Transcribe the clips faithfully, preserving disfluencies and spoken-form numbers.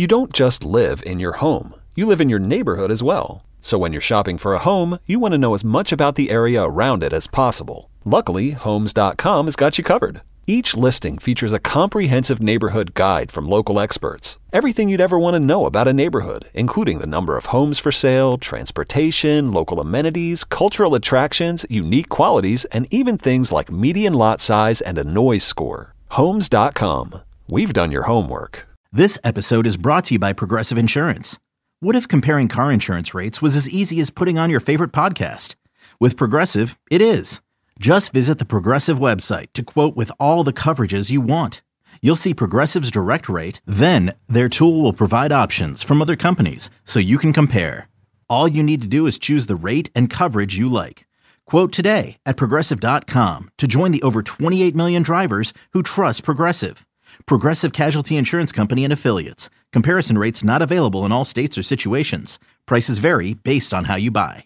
You don't just live in your home. You live in your neighborhood as well. So when you're shopping for a home, you want to know as much about the area around it as possible. Luckily, Homes dot com has got you covered. Each listing features a comprehensive neighborhood guide from local experts. Everything you'd ever want to know about a neighborhood, including the number of homes for sale, transportation, local amenities, cultural attractions, unique qualities, and even things like median lot size and a noise score. Homes dot com. We've done your homework. This episode is brought to you by Progressive Insurance. What if comparing car insurance rates was as easy as putting on your favorite podcast? With Progressive, it is. Just visit the Progressive website to quote with all the coverages you want. You'll see Progressive's direct rate, then their tool will provide options from other companies so you can compare. All you need to do is choose the rate and coverage you like. Quote today at Progressive dot com to join the over twenty-eight million drivers who trust Progressive. Progressive Casualty Insurance Company and Affiliates. Comparison rates not available in all states or situations. Prices vary based on how you buy.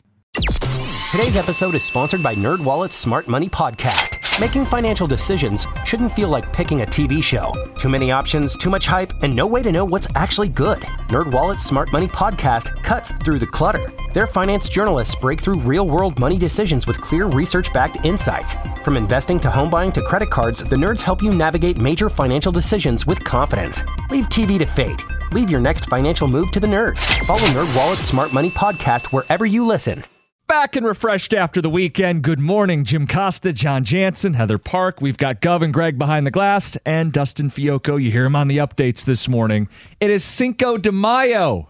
Today's episode is sponsored by NerdWallet's Smart Money Podcast. Making financial decisions shouldn't feel like picking a T V show. Too many options, too much hype, and no way to know what's actually good. NerdWallet's Smart Money Podcast cuts through the clutter. Their finance journalists break through real-world money decisions with clear research-backed insights. From investing to home buying to credit cards, the nerds help you navigate major financial decisions with confidence. Leave T V to fate. Leave your next financial move to the nerds. Follow NerdWallet's Smart Money Podcast wherever you listen. Back and refreshed after the weekend. Good morning, Jim Costa, John Jansen, Heather Park. We've got Gov and Greg behind the glass, and Dustin Fiocco. You hear him on the updates this morning. It is Cinco de Mayo.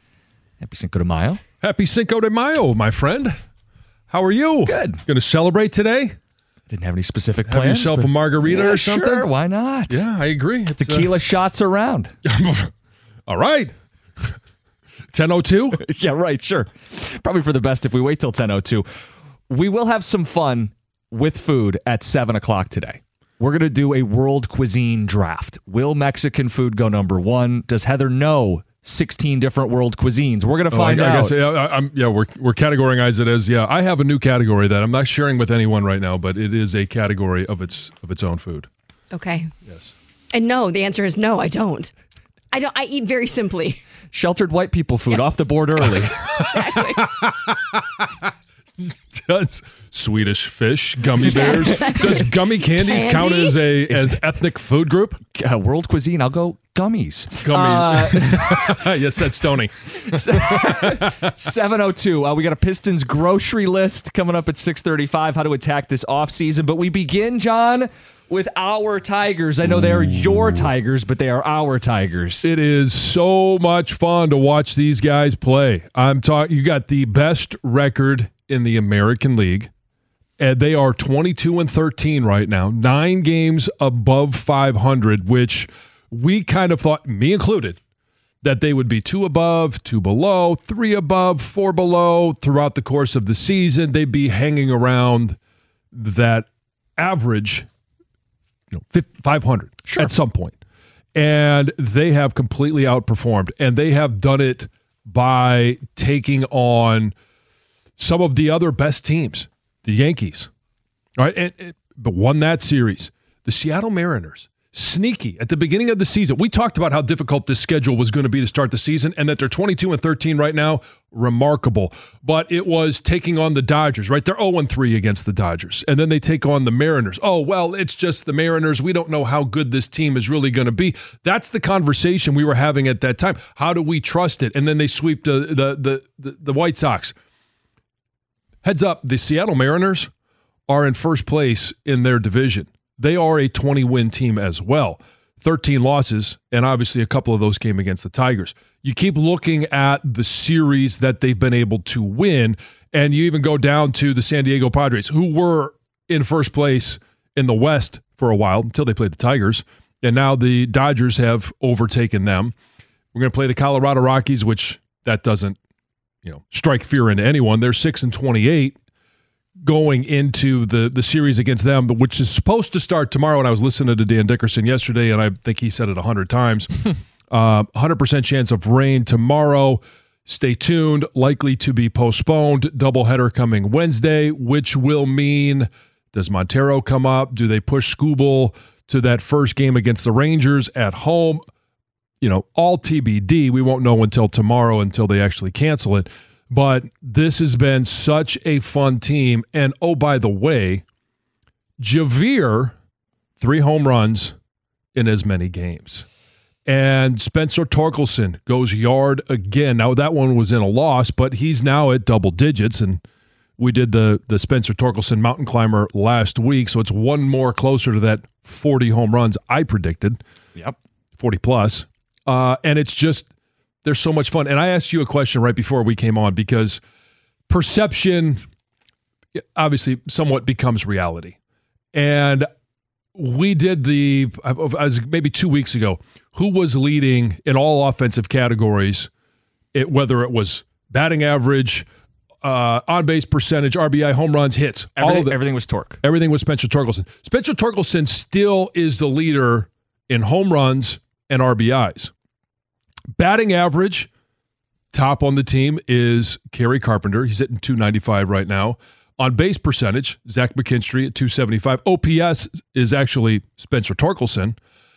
Happy Cinco de Mayo. Happy Cinco de Mayo, my friend. How are you? Good. Going to celebrate today? Didn't have any specific Have plans. yourself a margarita yeah, or something? Sure, why not? Yeah, I agree. It's, Tequila uh, shots around. All right. ten oh two? Yeah, right, sure. Probably for the best if we wait till ten oh two. We will have some fun with food at seven o'clock today. We're going to do a world cuisine draft. Will Mexican food go number one? Does Heather know sixteen different world cuisines? We're going to find oh, I, out. I guess, yeah, I, I'm, yeah, we're, we're categorizing it as, yeah, I have a new category that I'm not sharing with anyone right now, but it is a category of its of its own food. Okay. Yes. And no, the answer is no, I don't. I don't. I eat very simply. Sheltered white people food, yes. Off the board early. Does Swedish fish, gummy bears, does gummy candies Candy? count as a as ethnic food group? Uh, world cuisine, I'll go gummies. Gummies. Uh, yes, that's Tony. seven oh two. Uh, we got a Pistons grocery list coming up at six thirty-five, how to attack this offseason. But we begin, John, with our Tigers. I know they are your Tigers, but they are our Tigers. It is so much fun to watch these guys play. I'm talking. You got the best record in the American League, and they are twenty-two and thirteen right now, nine games above five hundred, which we kind of thought, me included, that they would be two above, two below, three above, four below throughout the course of the season. They'd be hanging around that average, you know, five hundred sure. at some point. And they have completely outperformed, and they have done it by taking on some of the other best teams, the Yankees, all right, and, and but won that series. The Seattle Mariners, sneaky at the beginning of the season. We talked about how difficult this schedule was going to be to start the season, and that they're twenty-two and thirteen right now. Remarkable. But it was taking on the Dodgers, right? They're oh and three against the Dodgers, and then they take on the Mariners. Oh, well, it's just the Mariners. We don't know how good this team is really going to be. That's the conversation we were having at that time. How do we trust it? And then they sweep the the the the, the White Sox. Heads up, the Seattle Mariners are in first place in their division. They are a twenty-win team as well. thirteen losses, and obviously a couple of those came against the Tigers. You keep looking at the series that they've been able to win, and you even go down to the San Diego Padres, who were in first place in the West for a while until they played the Tigers, and now the Dodgers have overtaken them. We're going to play the Colorado Rockies, which that doesn't you know, strike fear into anyone. They're six and twenty-eight going into the, the series against them, which is supposed to start tomorrow. And I was listening to Dan Dickerson yesterday, and I think he said it a hundred times. uh, one hundred percent chance of rain tomorrow. Stay tuned. Likely to be postponed. Doubleheader coming Wednesday, which will mean, does Montero come up? Do they push Skubal to that first game against the Rangers at home? you know, all T B D. We won't know until tomorrow until they actually cancel it. But this has been such a fun team. And, oh, by the way, Javier, three home runs in as many games. And Spencer Torkelson goes yard again. Now, that one was in a loss, but he's now at double digits. And we did the, the Spencer Torkelson mountain climber last week, so it's one more closer to that forty home runs I predicted. Yep. forty plus. Uh, and it's just, there's so much fun. And I asked you a question right before we came on because perception obviously somewhat becomes reality. And we did the, as maybe two weeks ago, who was leading in all offensive categories, it, whether it was batting average, uh, on-base percentage, R B I, home runs, hits. Everything, all of the, everything was Torque. Everything was Spencer Torkelson. Spencer Torkelson still is the leader in home runs and R B Is. Batting average, top on the team is Kerry Carpenter. He's hitting two ninety-five right now. On base percentage, Zach McKinstry at two seventy-five. O P S is actually Spencer Torkelson.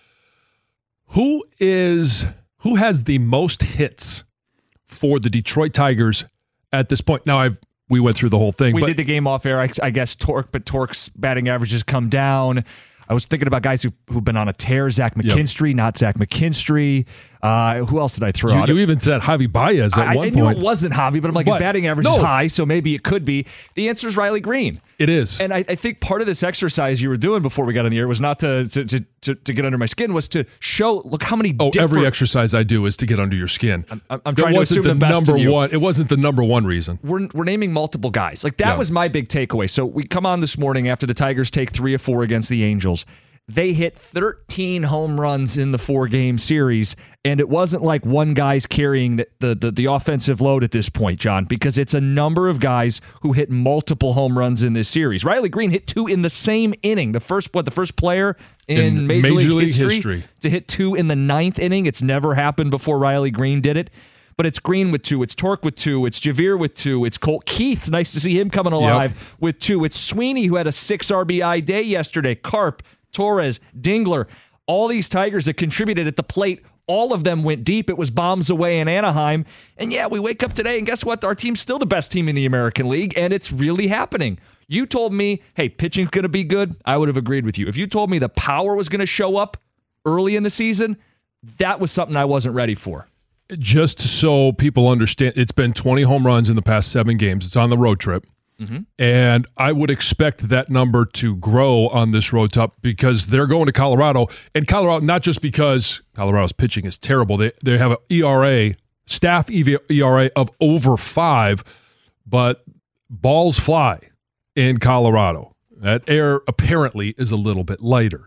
Who is who has the most hits for the Detroit Tigers at this point? Now, I've we went through the whole thing. We but, did the game off air. I, I guess Torque, but Torque's batting average has come down. I was thinking about guys who, who've been on a tear. Zach McKinstry, yep. Not Zach McKinstry. Uh, who else did I throw you, out? You even said Javi Baez at I, one I knew point. it wasn't Javi, but I'm like, but, his batting average no. is high, so maybe it could be. The answer is Riley Green. It is. And I, I think part of this exercise you were doing before we got on the air was not to to, to, to, to get under my skin, was to show, look how many Oh, different... every exercise I do is to get under your skin. I'm, I'm trying to assume the, the best number of you. one. It wasn't the number one reason. We're, we're naming multiple guys. Like, that Yeah. was my big takeaway. So we come on this morning after the Tigers take three or four against the Angels. They hit thirteen home runs in the four-game series, and it wasn't like one guy's carrying the, the, the, the offensive load at this point, John, because it's a number of guys who hit multiple home runs in this series. Riley Green hit two in the same inning. The first what the first player in, In Major, Major League, League history, history. to hit two in the ninth inning. It's never happened before Riley Green did it. But it's Green with two, it's Torque with two, it's Javier with two, it's Colt Keith, nice to see him coming alive, Yep. with two. It's Sweeney, who had a six R B I day yesterday. Carp, Torres, Dingler, all these Tigers that contributed at the plate, all of them went deep. It was bombs away in Anaheim. And yeah, we wake up today and guess what? Our team's still the best team in the American League, and it's really happening. You told me, hey, pitching's going to be good. I would have agreed with you. If you told me the power was going to show up early in the season, that was something I wasn't ready for. Just so people understand, it's been twenty home runs in the past seven games. It's on the road trip. Mm-hmm. And I would expect that number to grow on this road trip because they're going to Colorado. And Colorado, not just because Colorado's pitching is terrible, they they have an E R A, staff E R A of over five, but balls fly in Colorado. That air apparently is a little bit lighter.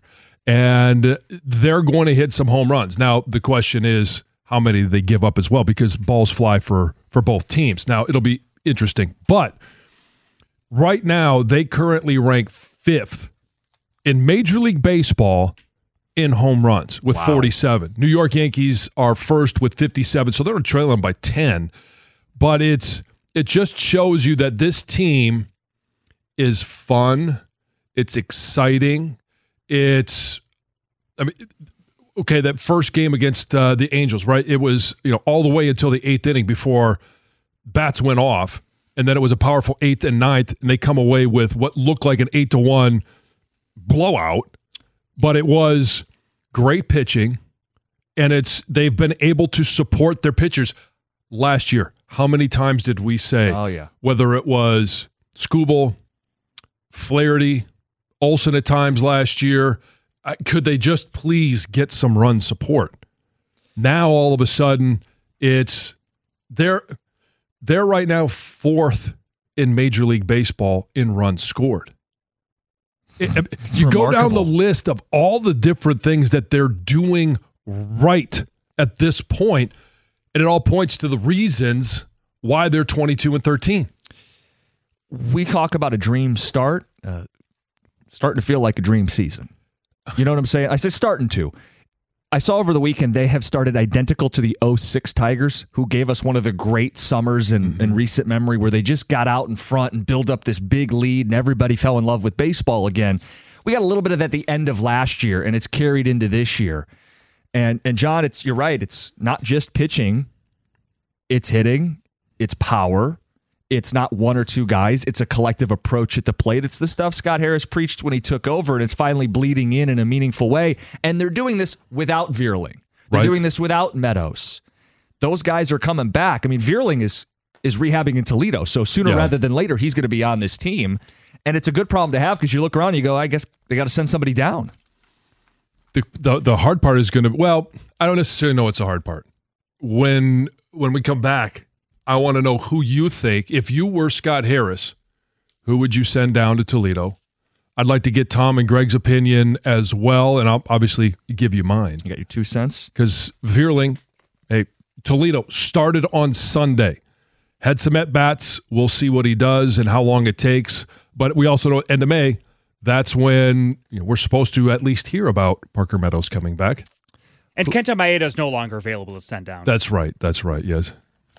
And they're going to hit some home runs. Now, the question is, how many do they give up as well? Because balls fly for, for both teams. Now, it'll be interesting. But right now, they currently rank fifth in Major League Baseball in home runs with Wow. forty-seven. New York Yankees are first with fifty-seven, so they're trailing by ten. But it's it just shows you that this team is fun. It's exciting. It's, I mean, okay, that first game against uh, the Angels, right? It was, you know, all the way until the eighth inning before bats went off. And then it was a powerful eighth and ninth, and they come away with what looked like an eight to one blowout. But it was great pitching, and it's they've been able to support their pitchers. Last year, how many times did we say, Oh, yeah. whether it was Skubal, Flaherty, Olsen at times last year, uh, could they just please get some run support? Now, all of a sudden, it's they're they're right now fourth in Major League Baseball in runs scored. It, you go down the list of all the different things that they're doing right at this point, and it all points to the reasons why they're twenty-two and thirteen. We talk about a dream start, uh, starting to feel like a dream season. You know what I'm saying? I say starting to. I saw over the weekend they have started identical to the oh six Tigers, who gave us one of the great summers in, mm-hmm. in recent memory, where they just got out in front and built up this big lead and everybody fell in love with baseball again. We got a little bit of that at the end of last year, and it's carried into this year. And and John, it's you're right. It's not just pitching. It's hitting. It's power. It's not one or two guys. It's a collective approach at the plate. It's the stuff Scott Harris preached when he took over, and it's finally bleeding in in a meaningful way. And they're doing this without Vierling. They're Right. doing this without Meadows. Those guys are coming back. I mean, Vierling is is rehabbing in Toledo, so sooner Yeah. rather than later, he's going to be on this team. And it's a good problem to have because you look around and you go, I guess they got to send somebody down. The, the the hard part is going to, well, I don't necessarily know it's a hard part. When when we come back, I want to know who you think, if you were Scott Harris, who would you send down to Toledo? I'd like to get Tom and Greg's opinion as well, and I'll obviously give you mine. You got your two cents? Because Vierling, hey, Toledo started on Sunday. Had some at-bats. We'll see what he does and how long it takes. But we also know end of May, that's when you know, we're supposed to at least hear about Parker Meadows coming back. And Kenta Maeda is no longer available to send down. That's right. That's right. Yes.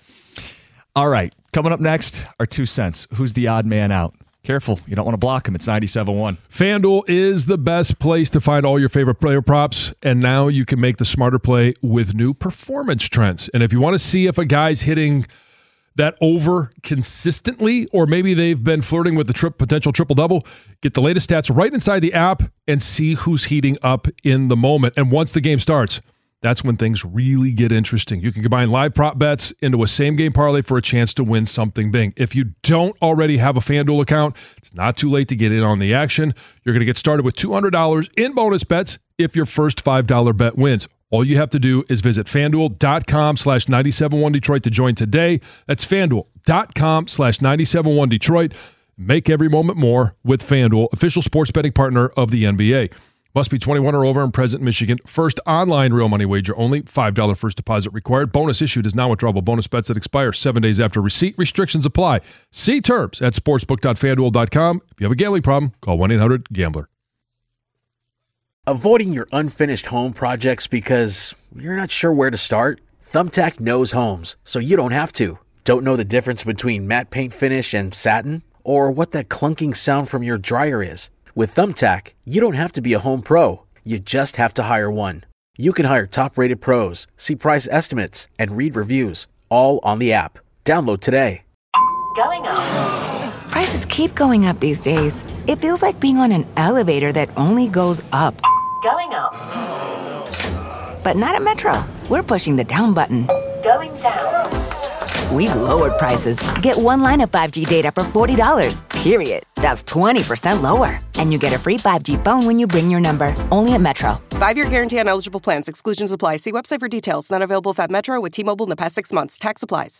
All right. Coming up next, our two cents. Who's the odd man out? Careful. You don't want to block him. It's ninety-seven one. FanDuel is the best place to find all your favorite player props, and now you can make the smarter play with new performance trends. And if you want to see if a guy's hitting that over consistently, or maybe they've been flirting with the trip, potential triple-double, get the latest stats right inside the app and see who's heating up in the moment. And once the game starts, that's when things really get interesting. You can combine live prop bets into a same-game parlay for a chance to win something big. If you don't already have a FanDuel account, it's not too late to get in on the action. You're going to get started with two hundred dollars in bonus bets if your first five dollars bet wins. All you have to do is visit FanDuel.com slash 971 Detroit to join today. That's FanDuel.com slash 971 Detroit. Make every moment more with FanDuel, official sports betting partner of the N B A. Must be twenty-one or over and present in Michigan. First online real money wager only. five dollars first deposit required. Bonus issued is now withdrawable bonus bets that expire seven days after receipt. Restrictions apply. See terms at sportsbook dot fan duel dot com. If you have a gambling problem, call one eight hundred gambler. Avoiding your unfinished home projects because you're not sure where to start? Thumbtack knows homes, so you don't have to. Don't know the difference between matte paint finish and satin? Or what that clunking sound from your dryer is? With Thumbtack, you don't have to be a home pro. You just have to hire one. You can hire top-rated pros, see price estimates, and read reviews, all on the app. Download today. Going up. Prices keep going up these days. It feels like being on an elevator that only goes up. Going up. But not at Metro. We're pushing the down button. Going down. We've lowered prices. Get one line of five G data for forty dollars, period. That's twenty percent lower. And you get a free five G phone when you bring your number. Only at Metro. Five-year guarantee on eligible plans. Exclusions apply. See website for details. Not available at Metro with T-Mobile in the past six months. Tax applies.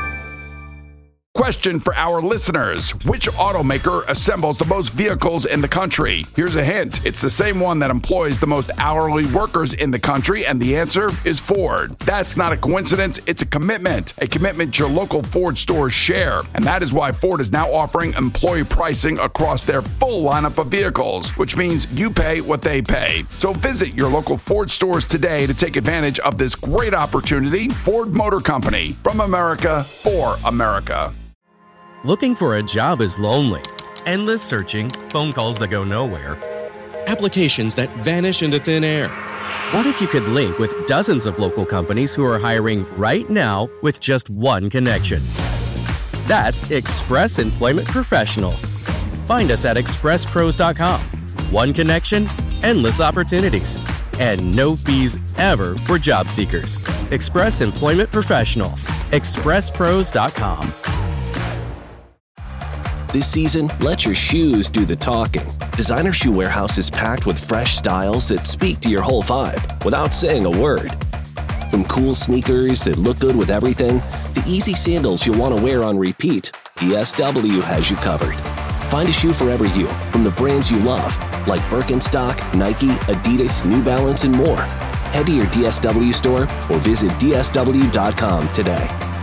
Question for our listeners. Which automaker assembles the most vehicles in the country? Here's a hint. It's the same one that employs the most hourly workers in the country, and the answer is Ford. That's not a coincidence. It's a commitment. A commitment your local Ford stores share. And that is why Ford is now offering employee pricing across their full lineup of vehicles, which means you pay what they pay. So visit your local Ford stores today to take advantage of this great opportunity. Ford Motor Company. From America, for America. Looking for a job is lonely. Endless searching, phone calls that go nowhere, applications that vanish into thin air. What if you could link with dozens of local companies who are hiring right now with just one connection? That's Express Employment Professionals. Find us at express pros dot com. One connection, endless opportunities, and no fees ever for job seekers. Express Employment Professionals. express pros dot com. This season, let your shoes do the talking. Designer Shoe Warehouse is packed with fresh styles that speak to your whole vibe without saying a word. From cool sneakers that look good with everything, to easy sandals you'll want to wear on repeat, D S W has you covered. Find a shoe for every you from the brands you love, like Birkenstock, Nike, Adidas, New Balance, and more. Head to your D S W store or visit D S W dot com today.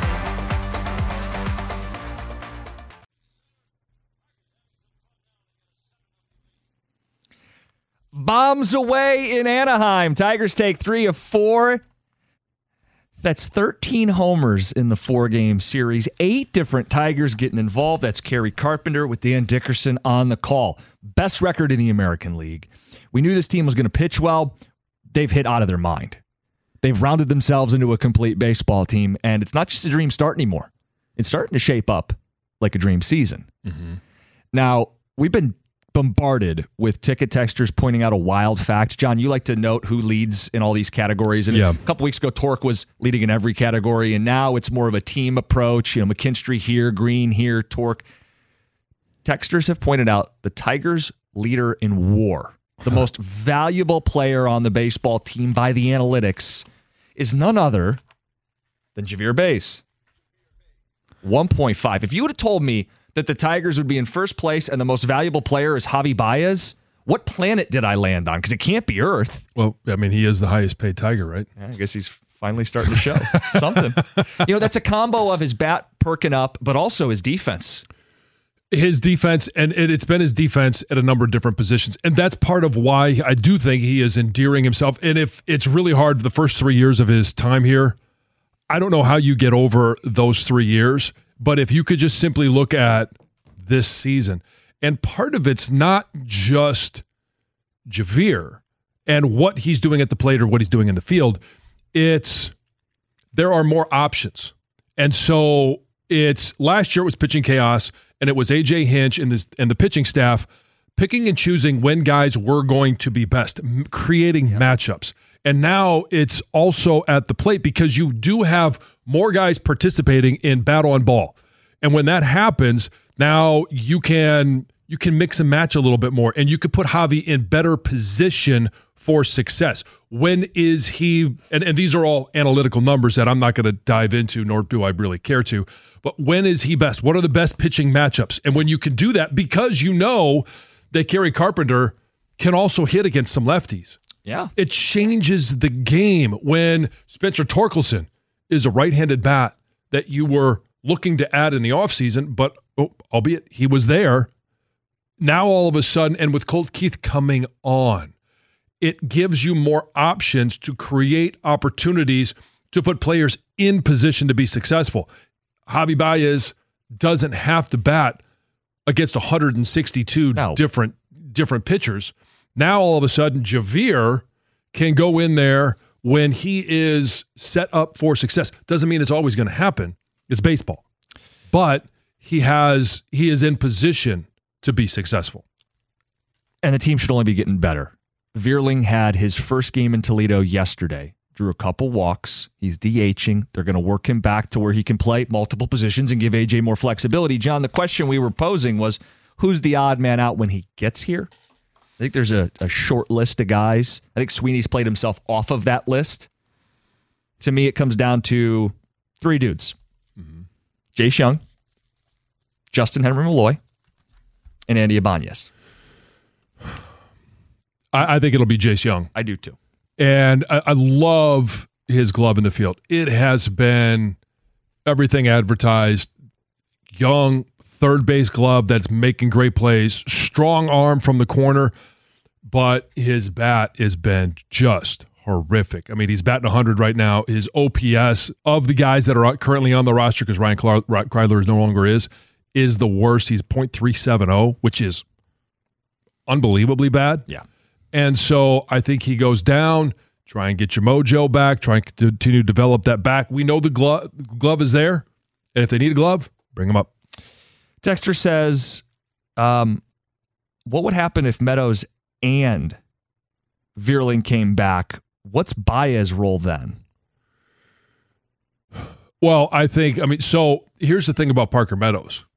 Bombs away in Anaheim. Tigers take three of four. That's thirteen homers in the four-game series. Eight different Tigers getting involved. That's Kerry Carpenter with Dan Dickerson on the call. Best record in the American League. We knew this team was going to pitch well. They've hit out of their mind. They've rounded themselves into a complete baseball team, and it's not just a dream start anymore. It's starting to shape up like a dream season. Mm-hmm. Now, we've been bombarded with ticket texters pointing out a wild fact. John, you like to note who leads in all these categories. And yeah. a couple weeks ago, Torque was leading in every category, and now it's more of a team approach. You know, McKinstry here, Green here, Torque. Texters have pointed out the Tigers' leader in WAR, the most valuable player on the baseball team by the analytics, is none other than Javier Baez. one point five. If you would have told me that the Tigers would be in first place and the most valuable player is Javi Baez, what planet did I land on? Because it can't be Earth. Well, I mean, he is the highest paid Tiger, right? Yeah, I guess he's finally starting to show something. You know, that's a combo of his bat perking up, but also his defense. His defense, and it, it's been his defense at a number of different positions. And that's part of why I do think he is endearing himself. And if it's really hard the first three years of his time here, I don't know how you get over those three years. But if you could just simply look at this season, and part of it's not just Javier and what he's doing at the plate or what he's doing in the field, it's there are more options. And so it's last year it was pitching chaos, and it was A J Hinch and, this, and the pitching staff picking and choosing when guys were going to be best, creating yep. matchups. And now it's also at the plate because you do have more guys participating in battle on ball. And when that happens, now you can you can mix and match a little bit more, and you could put Javi in better position for success. When is he, and, and these are all analytical numbers that I'm not going to dive into, nor do I really care to, but when is he best? What are the best pitching matchups? And when you can do that, because you know that Gary Carpenter can also hit against some lefties. Yeah. It changes the game when Spencer Torkelson is a right-handed bat that you were looking to add in the offseason, but oh, albeit he was there. Now all of a sudden, and with Colt Keith coming on, it gives you more options to create opportunities to put players in position to be successful. Javi Baez doesn't have to bat against one hundred sixty-two no. different different pitchers. Now, all of a sudden, Javier can go in there when he is set up for success. Doesn't mean it's always going to happen. It's baseball. But he has he is in position to be successful. And the team should only be getting better. Vierling had his first game in Toledo yesterday. Drew a couple walks. He's DHing. They're going to work him back to where he can play multiple positions and give A J more flexibility. John, the question we were posing was, who's the odd man out when he gets here? I think there's a, a short list of guys. I think Sweeney's played himself off of that list. To me, it comes down to three dudes. Mm-hmm. Jace Young, Justin Henry Malloy, and Andy Ibanez. I, I think it'll be Jace Young. I do too. And I, I love his glove in the field. It has been everything advertised. Young, third base glove that's making great plays. Strong arm from the corner. But his bat has been just horrific. I mean, he's batting one hundred right now. His O P S of the guys that are currently on the roster, because Ryan Kreidler is no longer is, is the worst. He's point three seven oh, which is unbelievably bad. Yeah. And so I think he goes down, try and get your mojo back, try and continue to develop that back. We know the glove, glove is there. And if they need a glove, bring him up. Dexter says, um, what would happen if Meadows and Vierling came back? What's Baez's role then? Well, I think, I mean, so here's the thing about Parker Meadows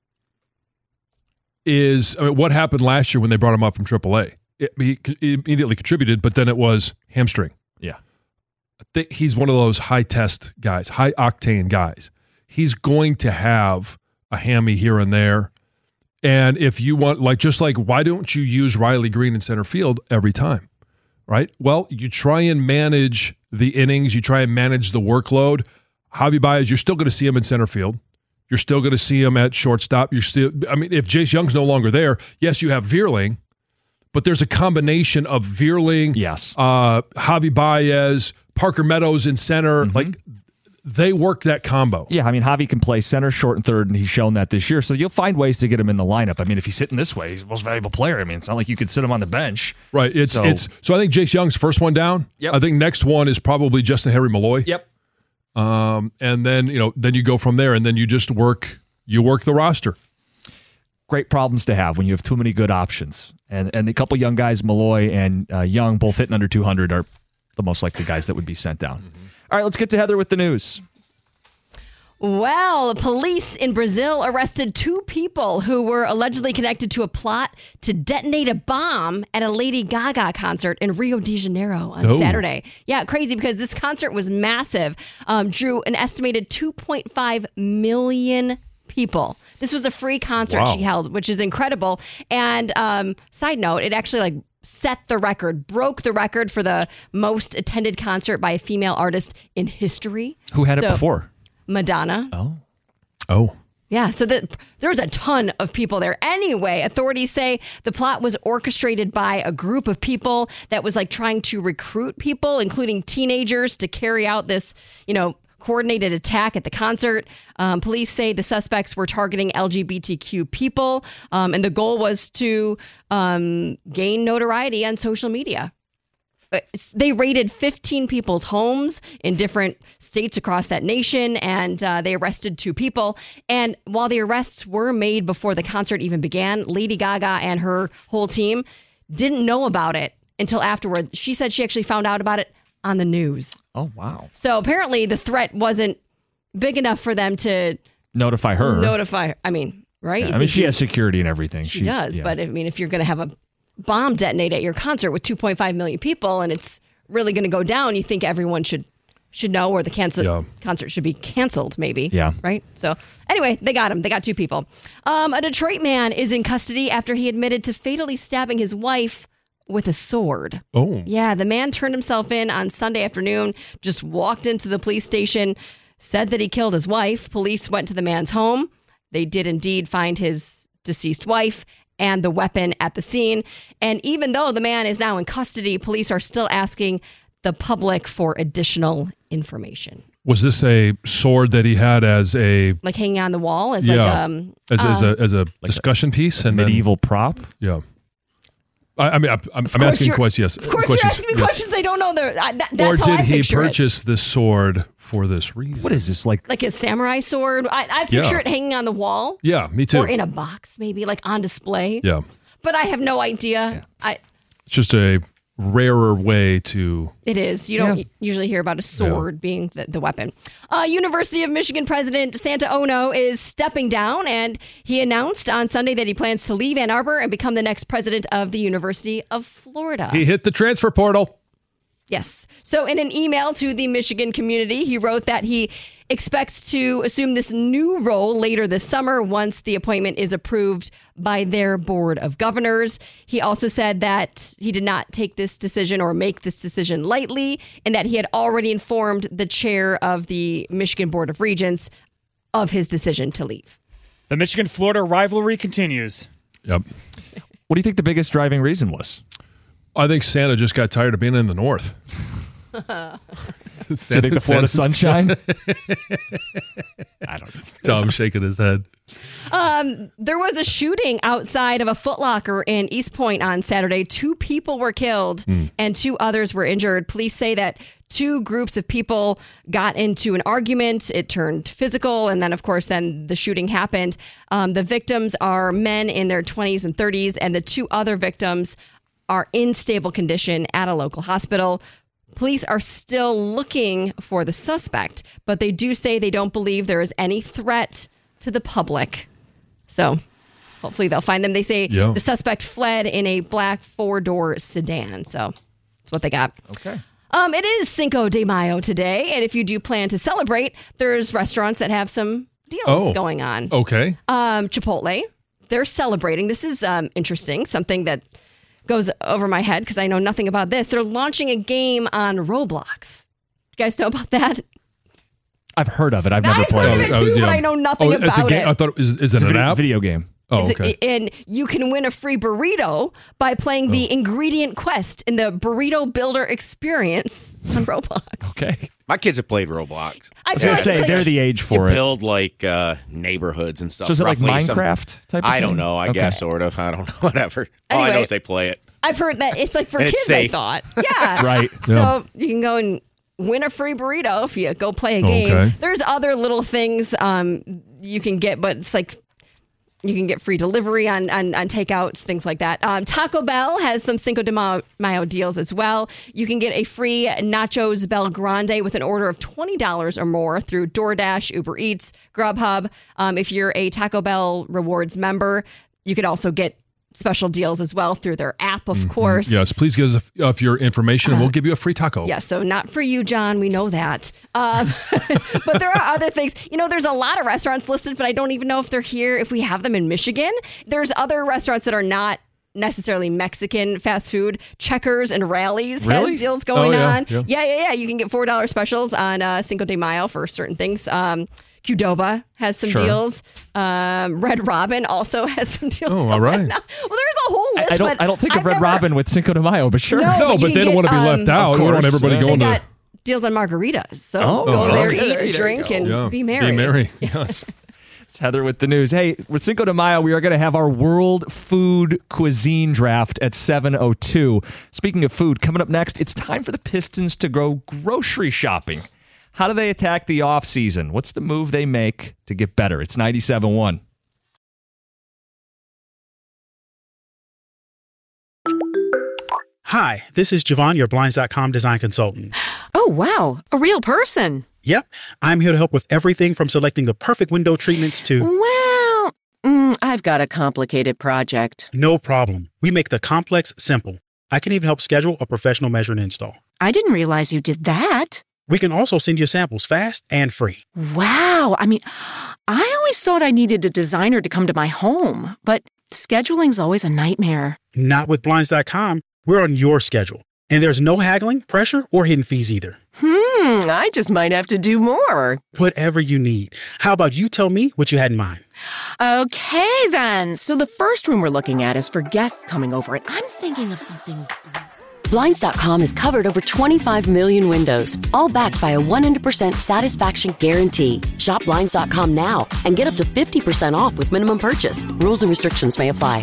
is, I mean, what happened last year when they brought him up from triple A? It, he, he immediately contributed, but then it was hamstring. Yeah. I think he's one of those high-test guys, high-octane guys. He's going to have a hammy here and there. And if you want, like, just like, why don't you use Riley Green in center field every time, right? Well, you try and manage the innings. You try and manage the workload. Javi Baez, you're still going to see him in center field. You're still going to see him at shortstop. You're still, I mean, if Jace Young's no longer there, yes, you have Vierling, but there's a combination of Vierling, yes, uh, Javi Baez, Parker Meadows in center. Mm-hmm. Like, they work that combo. Yeah, I mean, Javi can play center, short, and third, and he's shown that this year. So you'll find ways to get him in the lineup. I mean, if he's sitting this way, he's the most valuable player. I mean, it's not like you could sit him on the bench. Right. It's so, it's so I think Jace Young's first one down. Yep. I think next one is probably Justin Henry Malloy. Yep. Um, and then you know, then you go from there, and then you just work you work the roster. Great problems to have when you have too many good options. And and a couple young guys, Malloy and uh, Young, both hitting under two hundred, are the most likely guys that would be sent down. Mm-hmm. All right, let's get to Heather with the news. Well, police in Brazil arrested two people who were allegedly connected to a plot to detonate a bomb at a Lady Gaga concert in Rio de Janeiro on Oh. Saturday. Yeah, crazy because this concert was massive, um, drew an estimated two point five million people. This was a free concert Wow. she held, which is incredible. And um, side note, it actually like set the record, broke the record for the most attended concert by a female artist in history. Who had it So, before? Madonna. Oh. Oh. Yeah, so the, there was a ton of people there. Anyway, authorities say the plot was orchestrated by a group of people that was like trying to recruit people, including teenagers, to carry out this, you know, coordinated attack at the concert. Um, police say the suspects were targeting L G B T Q people, um, and the goal was to um, gain notoriety on social media. Uh, They raided fifteen people's homes in different states across that nation, and uh, they arrested two people. And while the arrests were made before the concert even began, Lady Gaga and her whole team didn't know about it until afterward. She said she actually found out about it on the news. Oh, wow. So apparently the threat wasn't big enough for them to Notify her. notify. I mean, right? Yeah, You I mean, think she you- has security and everything. She She's- does, yeah. but I mean, if you're going to have a bomb detonate at your concert with two point five million people and it's really going to go down, you think everyone should should know, or the cancel Yeah. concert should be canceled, maybe. Yeah. Right? So anyway, they got him. They got two people. Um, a Detroit man is in custody after he admitted to fatally stabbing his wife with a sword. Oh. Yeah, the man turned himself in on Sunday afternoon, just walked into the police station, said that he killed his wife. Police went to the man's home. They did indeed find his deceased wife and the weapon at the scene. And even though the man is now in custody, police are still asking the public for additional information. Was this a sword that he had as a Like hanging on the wall as yeah, like um as, as um, a as a discussion piece and medieval prop? Yeah. I, I mean, I, I'm, I'm course asking you're- questions. Yes, Of course, questions, you're asking me yes. questions I don't know. The, I, that, that's Or how did I he picture it. purchase this sword for this reason? What is this like? Like a samurai sword. I, I picture Yeah. it hanging on the wall. Yeah, me too. Or in a box, maybe like on display. Yeah, But I have no idea. I it's just a rarer way to. It is. You don't usually hear about a sword being the, the weapon. Uh, University of Michigan President Santa Ono is stepping down, and he announced on Sunday that he plans to leave Ann Arbor and become the next president of the University of Florida. He hit the transfer portal. Yes. So in an email to the Michigan community, he wrote that he expects to assume this new role later this summer once the appointment is approved by their board of governors. He also said that he did not take this decision or make this decision lightly, and that he had already informed the chair of the Michigan Board of Regents of his decision to leave. The Michigan-Florida rivalry continues. Yep. What do you think the biggest driving reason was? I think Santa just got tired of being in the north. Do you think the Florida sunshine? I don't know. Tom shaking his head. Um, there was a shooting outside of a Foot Locker in East Point on Saturday. Two people were killed Mm. and two others were injured. Police say that two groups of people got into an argument. It turned physical, and then, of course, then the shooting happened. Um, the victims are men in their twenties and thirties, and the two other victims are in stable condition at a local hospital. Police are still looking for the suspect, but they do say they don't believe there is any threat to the public. So hopefully they'll find them. They say Yeah. the suspect fled in a black four-door sedan. So that's what they got. Okay. Um, it is Cinco de Mayo today, and if you do plan to celebrate, there's restaurants that have some deals Oh. going on. Okay. Um, Chipotle, they're celebrating. This is um, interesting, something that goes over my head because I know nothing about this. They're launching a game on Roblox. You guys know about that? I've heard of it. I've never I've played heard of it too, but I know nothing oh, it's a about game. it. I thought is is it It's a an video, app? video game. Oh, It's a- okay. and you can win a free burrito by playing Oh. the ingredient quest in the Burrito Builder experience on Roblox. Okay. My kids have played Roblox. I was going to say, they're the age for you it. build like uh, neighborhoods and stuff. So is it like roughly. Some- Minecraft type of I thing? don't know. I Okay. guess sort of. I don't know. Whatever. All I know Anyway. is they play it. I've heard that it's like for And it's kids, I safe. thought. Yeah. Right. So Yeah. you can go and win a free burrito if you go play a game. Okay. There's other little things um, you can get, but it's like you can get free delivery on, on, on takeouts, things like that. Um, Taco Bell has some Cinco de Mayo deals as well. You can get a free Nachos Bel Grande with an order of twenty dollars or more through DoorDash, Uber Eats, Grubhub. Um, if you're a Taco Bell Rewards member, you could also get special deals as well through their app, of course. Yes, please give us a, of your information and we'll give you a free taco. Yeah, so not for you, John. We know that. Um, but there are other things. You know, there's a lot of restaurants listed, but I don't even know if they're here, if we have them in Michigan. There's other restaurants that are not necessarily Mexican fast food. Checkers and Rallies Really? has deals going Oh, yeah, on. yeah. yeah, yeah, yeah. You can get four dollars specials on uh, Cinco de Mayo for certain things. Um, Qdoba has some Sure. deals. Um, Red Robin also has some deals. Oh, all right. going on. Well, there's a whole I, list. I don't. but I don't think of I've Red never- Robin with Cinco de Mayo, but sure. No, No, but but you they can don't want to be get, left um, out. Of We don't want course, everybody yeah. going They to got deals on margaritas. So Oh, go okay. there, Yeah, eat, there you drink, go. and Yeah. be merry. Be merry. Yes. It's Heather with the news. Hey, with Cinco de Mayo, we are going to have our World Food Cuisine Draft at seven oh two. Speaking of food, coming up next, it's time for the Pistons to go grocery shopping. How do they attack the offseason? What's the move they make to get better? It's ninety-seven one. Hi, this is Javon, your Blinds dot com design consultant. Oh, wow. A real person. Yep, I'm here to help with everything from selecting the perfect window treatments to... Well, mm, I've got a complicated project. No problem. We make the complex simple. I can even help schedule a professional measure and install. I didn't realize you did that. We can also send you samples fast and free. Wow. I mean, I always thought I needed a designer to come to my home, but scheduling's always a nightmare. Not with Blinds dot com. We're on your schedule. And there's no haggling, pressure, or hidden fees either. Hmm, I just might have to do more. Whatever you need. How about you tell me what you had in mind? Okay, then. So the first room we're looking at is for guests coming over, and I'm thinking of something... Blinds dot com has covered over twenty-five million windows, all backed by a one hundred percent satisfaction guarantee. Shop Blinds dot com now and get up to fifty percent off with minimum purchase. Rules and restrictions may apply.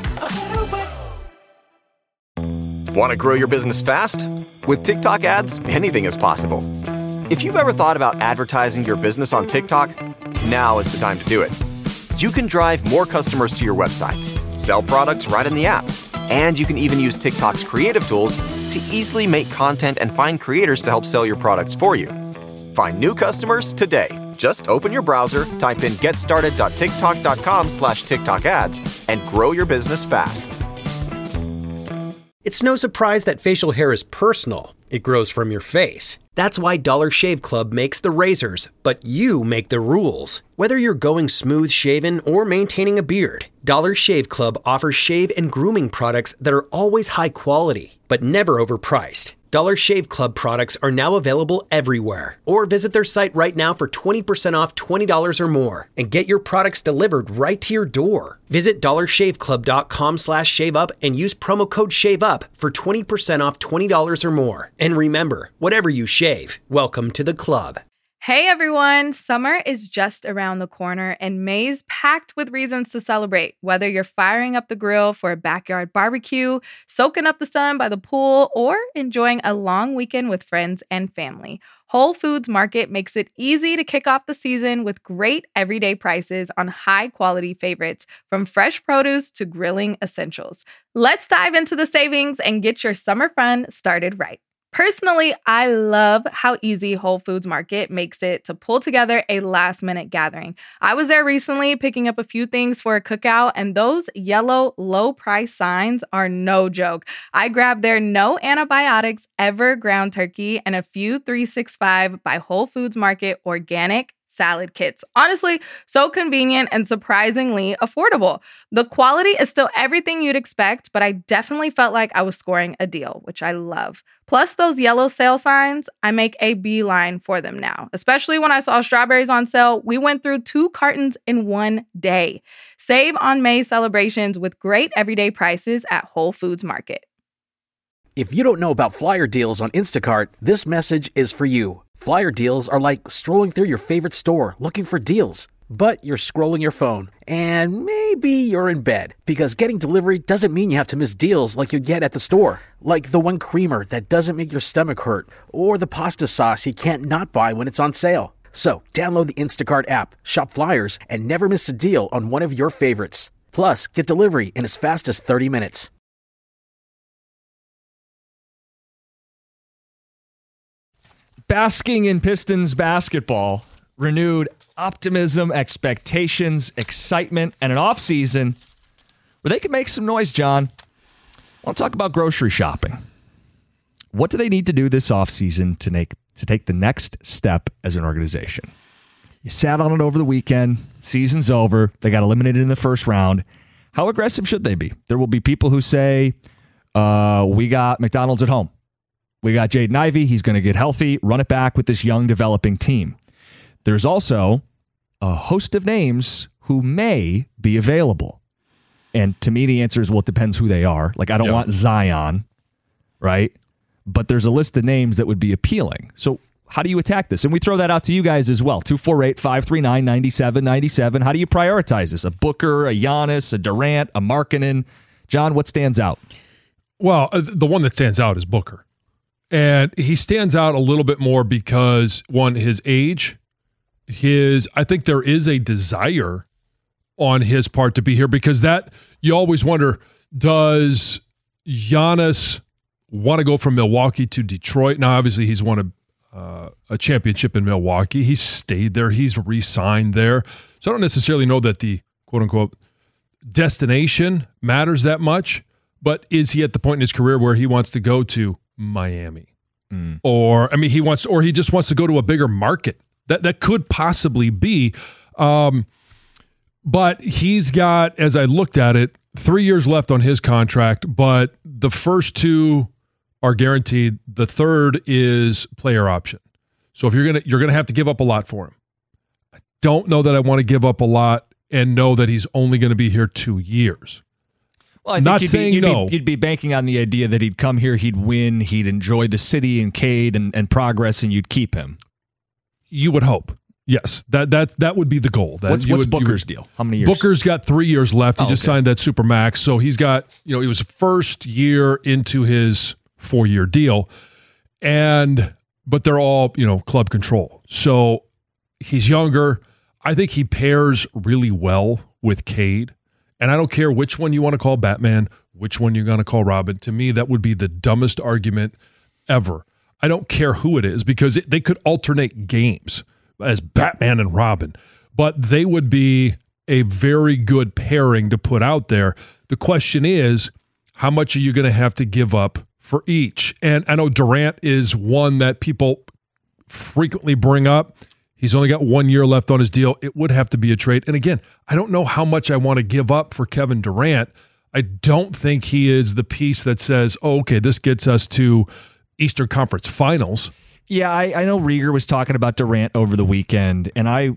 Want to grow your business fast? With TikTok ads, anything is possible. If you've ever thought about advertising your business on TikTok, now is the time to do it. You can drive more customers to your websites, sell products right in the app, and you can even use TikTok's creative tools to easily make content and find creators to help sell your products for you. Find new customers today. Just open your browser, type in getstarted.tiktok.com slash TikTok ads, and grow your business fast. It's no surprise that facial hair is personal. It grows from your face. That's why Dollar Shave Club makes the razors, but you make the rules. Whether you're going smooth shaven or maintaining a beard, Dollar Shave Club offers shave and grooming products that are always high quality, but never overpriced. Dollar Shave Club products are now available everywhere. Or visit their site right now for twenty percent off twenty dollars or more and get your products delivered right to your door. Visit dollarshaveclub.com slash shave up and use promo code SHAVEUP for twenty percent off twenty dollars or more. And remember, whatever you shave, welcome to the club. Hey everyone, summer is just around the corner and May's packed with reasons to celebrate. Whether you're firing up the grill for a backyard barbecue, soaking up the sun by the pool, or enjoying a long weekend with friends and family, Whole Foods Market makes it easy to kick off the season with great everyday prices on high-quality favorites, from fresh produce to grilling essentials. Let's dive into the savings and get your summer fun started right. Personally, I love how easy Whole Foods Market makes it to pull together a last-minute gathering. I was there recently picking up a few things for a cookout, and those yellow low-price signs are no joke. I grabbed their no antibiotics ever ground turkey and a few three sixty-five by Whole Foods Market organic salad kits. Honestly, so convenient and surprisingly affordable. The quality is still everything you'd expect, but I definitely felt like I was scoring a deal, which I love. Plus those yellow sale signs, I make a beeline for them now. Especially when I saw strawberries on sale, we went through two cartons in one day. Save on May celebrations with great everyday prices at Whole Foods Market. If you don't know about flyer deals on Instacart, this message is for you. Flyer deals are like strolling through your favorite store looking for deals. But you're scrolling your phone, and maybe you're in bed, because getting delivery doesn't mean you have to miss deals like you get at the store. Like the one creamer that doesn't make your stomach hurt, or the pasta sauce you can't not buy when it's on sale. So download the Instacart app, shop Flyers, and never miss a deal on one of your favorites. Plus, get delivery in as fast as thirty minutes. Basking in Pistons basketball, renewed optimism, expectations, excitement, and an offseason where they can make some noise, John. I want to talk about grocery shopping. What do they need to do this offseason to make to take the next step as an organization? You sat on it over the weekend. Season's over. They got eliminated in the first round. How aggressive should they be? There will be people who say, uh, we got McDonald's at home. We got Jaden Ivey. He's going to get healthy, run it back with this young developing team. There's also a host of names who may be available. And to me, the answer is, well, it depends who they are. Like, I don't yep. want Zion, right? But there's a list of names that would be appealing. So how do you attack this? And we throw that out to you guys as well. two four eight, five three nine, nine seven nine seven. How do you prioritize this? A Booker, a Giannis, a Durant, a Markkanen? John, what stands out? Well, uh, the one that stands out is Booker. And he stands out a little bit more because, one, his age, his, I think there is a desire on his part to be here, because that, you always wonder, does Giannis want to go from Milwaukee to Detroit? Now, obviously, he's won a, uh, a championship in Milwaukee. He's stayed there. He's re-signed there. So I don't necessarily know that the quote-unquote destination matters that much, but is he at the point in his career where he wants to go to Miami? Mm. Or, I mean, he wants, or he just wants to go to a bigger market. That that could possibly be. Um, but he's got, as I looked at it, three years left on his contract, but the first two are guaranteed. The third is player option. So if you're gonna you're gonna have to give up a lot for him. I don't know that I want to give up a lot and know that he's only going to be here two years. Well, I think Not you'd saying be, you'd no. Be, you'd be banking on the idea that he'd come here, he'd win, he'd enjoy the city and Cade and, and progress, and you'd keep him. You would hope. Yes, that that that would be the goal. That what's you what's would, Booker's would, deal? How many years? Booker's got three years left. He oh, just okay. signed that Supermax. So he's got, you know, it was first year into his four-year deal. And, but they're all, you know, club control. So he's younger. I think he pairs really well with Cade. And I don't care which one you want to call Batman, which one you're going to call Robin. To me, that would be the dumbest argument ever. I don't care who it is, because it, they could alternate games as Batman and Robin, but they would be a very good pairing to put out there. The question is, how much are you going to have to give up for each? And I know Durant is one that people frequently bring up. He's only got one year left on his deal. It would have to be a trade. And again, I don't know how much I want to give up for Kevin Durant. I don't think he is the piece that says, oh, okay, this gets us to Eastern Conference Finals. Yeah, I, I know Rieger was talking about Durant over the weekend, and I,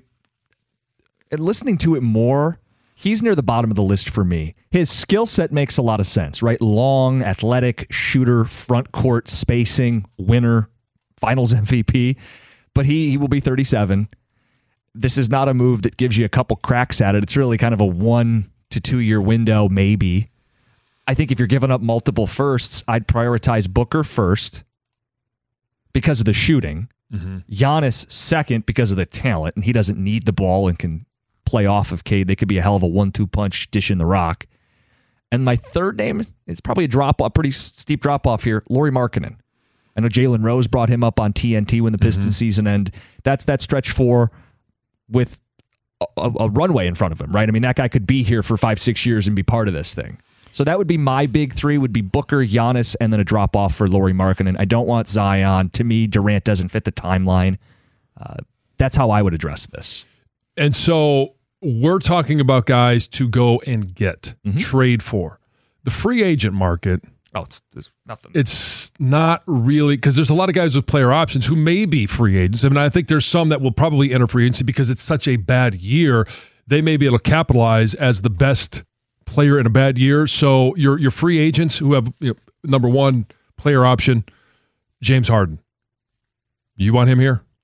and listening to it more, he's near the bottom of the list for me. His skill set makes a lot of sense, right? Long, athletic, shooter, front court spacing, winner, finals M V P. But he, he will be thirty-seven. This is not a move that gives you a couple cracks at it. It's really kind of a one to two year window, maybe. I think if you're giving up multiple firsts, I'd prioritize Booker first because of the shooting. Mm-hmm. Giannis second because of the talent, and he doesn't need the ball and can play off of Cade. They could be a hell of a one two punch dish in the rock. And my third name is probably a drop off, pretty steep drop off here, Lauri Markkanen. I know Jalen Rose brought him up on T N T when the Pistons mm-hmm. season ended. That's that stretch four with a, a runway in front of him, right? I mean, that guy could be here for five, six years and be part of this thing. So that would be my big three, would be Booker, Giannis, and then a drop-off for Lauri Markkanen. I don't want Zion. To me, Durant doesn't fit the timeline. Uh, that's how I would address this. And so we're talking about guys to go and get, mm-hmm. trade for. The free agent market, oh, it's, it's nothing. It's not really, because there's a lot of guys with player options who may be free agents. I mean, I think there's some that will probably enter free agency because it's such a bad year. They may be able to capitalize as the best player in a bad year. So your your free agents who have, you know, number one player option, James Harden. You want him here?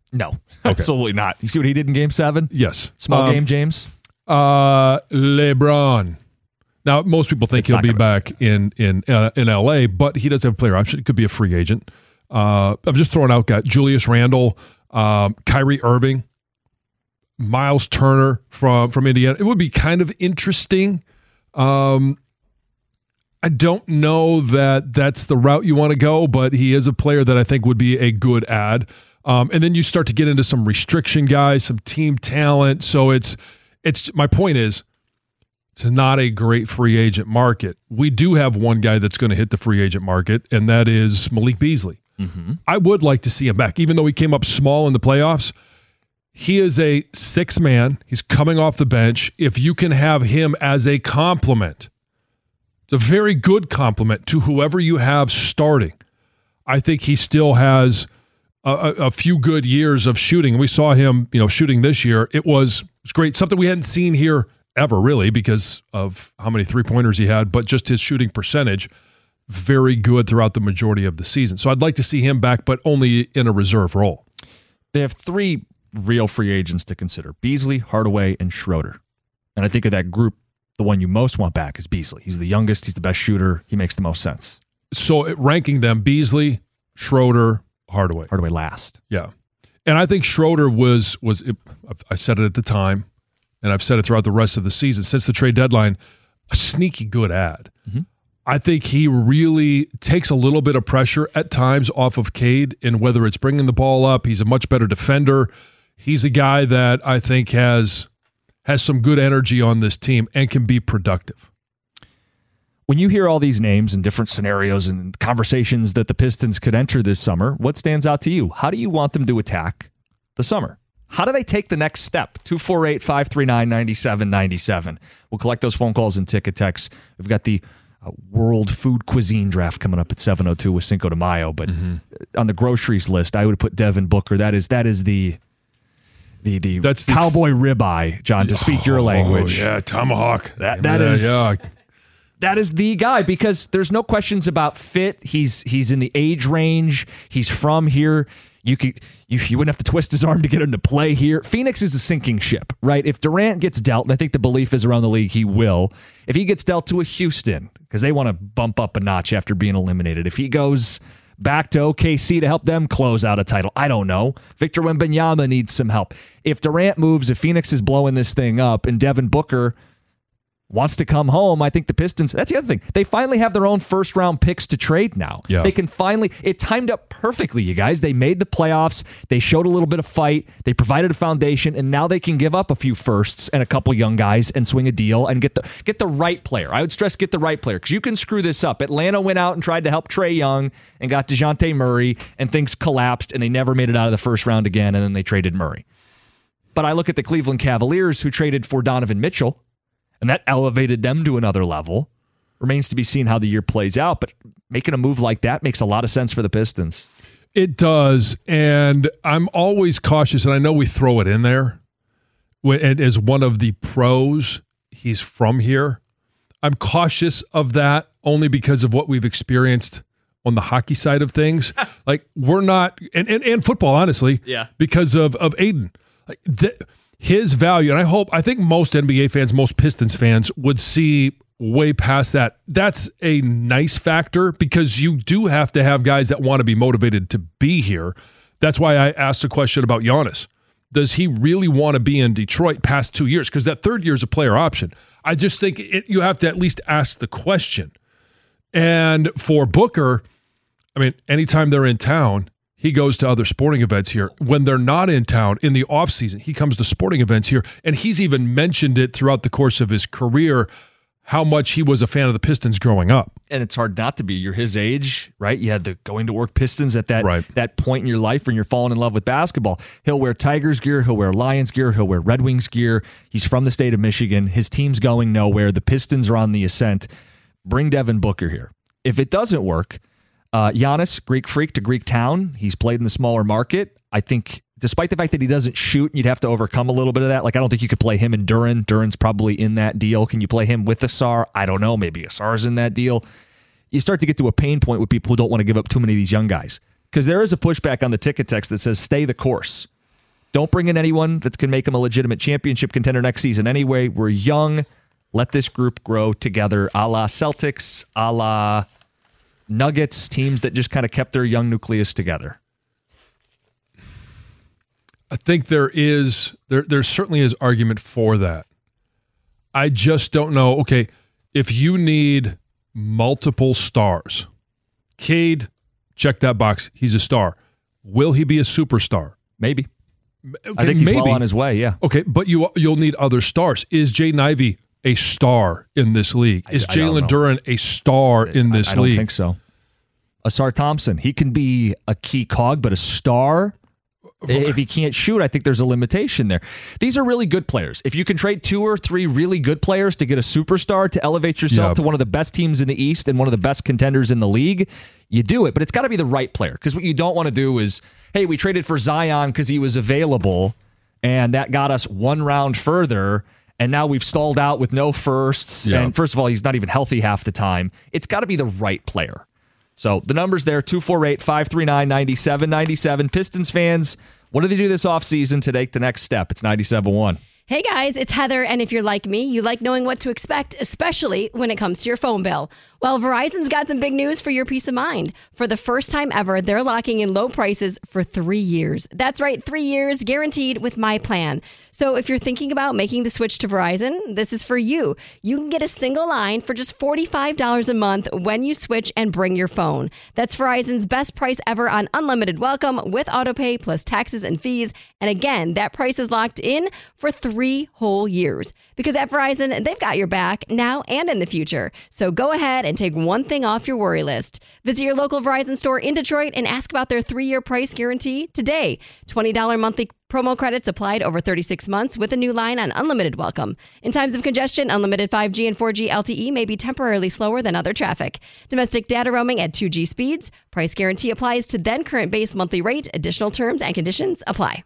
No, absolutely not. You see what he did in Game Seven? Yes, small um, game, James. Uh, LeBron. Now, most people think It's he'll not be coming. back in in uh, in L A, but he does have a player option. It could be a free agent. Uh, I'm just throwing out guys: Julius Randle, um, Kyrie Irving, Miles Turner from from Indiana. It would be kind of interesting. Um, I don't know that that's the route you want to go, but he is a player that I think would be a good add. Um, and then you start to get into some restriction guys, some team talent. So it's it's my point is it's not a great free agent market. We do have one guy that's going to hit the free agent market, and that is Malik Beasley. Mm-hmm. I would like to see him back, even though he came up small in the playoffs. He is a six man. He's coming off the bench. If you can have him as a complement, it's a very good compliment to whoever you have starting. I think he still has a, a, a few good years of shooting. We saw him, you know, shooting this year. It was, it was great. Something we hadn't seen here ever, really, because of how many three-pointers he had, but just his shooting percentage, very good throughout the majority of the season. So I'd like to see him back, but only in a reserve role. They have three real free agents to consider: Beasley, Hardaway, and Schroeder. And I think of that group, the one you most want back is Beasley. He's the youngest. He's the best shooter. He makes the most sense. So it- ranking them, Beasley, Schroeder, Hardaway. Hardaway last. Yeah. And I think Schroeder was, was I said it at the time, and I've said it throughout the rest of the season, since the trade deadline, a sneaky good ad. Mm-hmm. I think he really takes a little bit of pressure at times off of Cade, and whether it's bringing the ball up, he's a much better defender. He's a guy that I think has has some good energy on this team and can be productive. When you hear all these names and different scenarios and conversations that the Pistons could enter this summer, what stands out to you? How do you want them to attack the summer? How do they take the next step? two four eight, five three nine, nine seven nine seven. We'll collect those phone calls and ticket texts. We've got the uh, World Food Cuisine Draft coming up at seven oh two with Cinco de Mayo. But mm-hmm. on the groceries list, I would put Devin Booker. That is that is the the the That's the cowboy ribeye, John, to speak your language. Oh, yeah, tomahawk. That that yeah, is yeah. that is the guy, because there's no questions about fit. He's he's in the age range. He's from here. You could you, you wouldn't have to twist his arm to get him to play here. Phoenix is a sinking ship, right? If Durant gets dealt, and I think the belief is around the league he will, if he gets dealt to a Houston, because they want to bump up a notch after being eliminated. If he goes back to O K C to help them close out a title, I don't know. Victor Wembanyama needs some help. If Durant moves, if Phoenix is blowing this thing up, and Devin Booker wants to come home, I think the Pistons, that's the other thing. They finally have their own first round picks to trade now. Yeah. They can finally, it timed up perfectly, you guys. They made the playoffs. They showed a little bit of fight. They provided a foundation, and now they can give up a few firsts and a couple young guys and swing a deal and get the get the right player. I would stress get the right player, because you can screw this up. Atlanta went out and tried to help Trae Young and got DeJounte Murray, and things collapsed, and they never made it out of the first round again, and then they traded Murray. But I look at the Cleveland Cavaliers, who traded for Donovan Mitchell, and that elevated them to another level. Remains to be seen how the year plays out, but making a move like that makes a lot of sense for the Pistons. It does, and I'm always cautious, and I know we throw it in there. And as one of the pros, he's from here. I'm cautious of that only because of what we've experienced on the hockey side of things. Like, we're not, and, and, and football, honestly, yeah, because of, of Aiden. Like, the, his value, and I hope, I think most N B A fans, most Pistons fans would see way past that. That's a nice factor, because you do have to have guys that want to be motivated to be here. That's why I asked a question about Giannis. Does he really want to be in Detroit past two years? Because that third year is a player option. I just think it, you have to at least ask the question. And for Booker, I mean, anytime they're in town, he goes to other sporting events here. When they're not in town in the offseason, he comes to sporting events here. And he's even mentioned it throughout the course of his career, how much he was a fan of the Pistons growing up. And it's hard not to be. You're his age, right? You had the going to work Pistons at that, right. that point in your life when you're falling in love with basketball. He'll wear Tigers gear. He'll wear Lions gear. He'll wear Red Wings gear. He's from the state of Michigan. His team's going nowhere. The Pistons are on the ascent. Bring Devin Booker here. If it doesn't work, Uh, Giannis, Greek freak to Greek town. He's played in the smaller market. I think, despite the fact that he doesn't shoot, you'd have to overcome a little bit of that. Like, I don't think you could play him and Duran. Duran's probably in that deal. Can you play him with Asar? I don't know. Maybe Asar's in that deal. You start to get to a pain point with people who don't want to give up too many of these young guys, because there is a pushback on the ticket text that says stay the course. Don't bring in anyone that can make them a legitimate championship contender next season anyway. We're young. Let this group grow together, a la Celtics, a la Nuggets, teams that just kind of kept their young nucleus together. I think there is, there there certainly is argument for that. I just don't know. Okay, if you need multiple stars, Cade, check that box. He's a star. Will he be a superstar? Maybe. Okay, I think he's maybe. well on his way, yeah. Okay, but you, you'll need other stars. Is Jaden Ivey a star in this league? Is Jalen Duren a star in this I, I don't league? think so. Asar Thompson, he can be a key cog, but a star, if he can't shoot, I think there's a limitation there. These are really good players. If you can trade two or three really good players to get a superstar to elevate yourself Yeah. to one of the best teams in the East and one of the best contenders in the league, you do it. But it's got to be the right player, because what you don't want to do is, hey, we traded for Zion because he was available, and that got us one round further, and now we've stalled out with no firsts. Yeah. And first of all, he's not even healthy half the time. It's got to be the right player. So the number's there, two four eight, five three nine, nine seven nine seven. Pistons fans, what do they do this offseason to take the next step? It's ninety-seven point one. Hey guys, it's Heather, and if you're like me, you like knowing what to expect, especially when it comes to your phone bill. Well, Verizon's got some big news for your peace of mind. For the first time ever, they're locking in low prices for three years. That's right, three years guaranteed with my plan. So if you're thinking about making the switch to Verizon, this is for you. You can get a single line for just forty-five dollars a month when you switch and bring your phone. That's Verizon's best price ever on unlimited welcome with autopay plus taxes and fees. And again, that price is locked in for three whole years. Because at Verizon, they've got your back now and in the future. So go ahead and take one thing off your worry list. Visit your local Verizon store in Detroit and ask about their three-year price guarantee today. twenty dollars monthly promo credits applied over thirty-six months with a new line on unlimited welcome. In times of congestion, unlimited five G and four G L T E may be temporarily slower than other traffic. Domestic data roaming at two G speeds. Price guarantee applies to then current base monthly rate. Additional terms and conditions apply.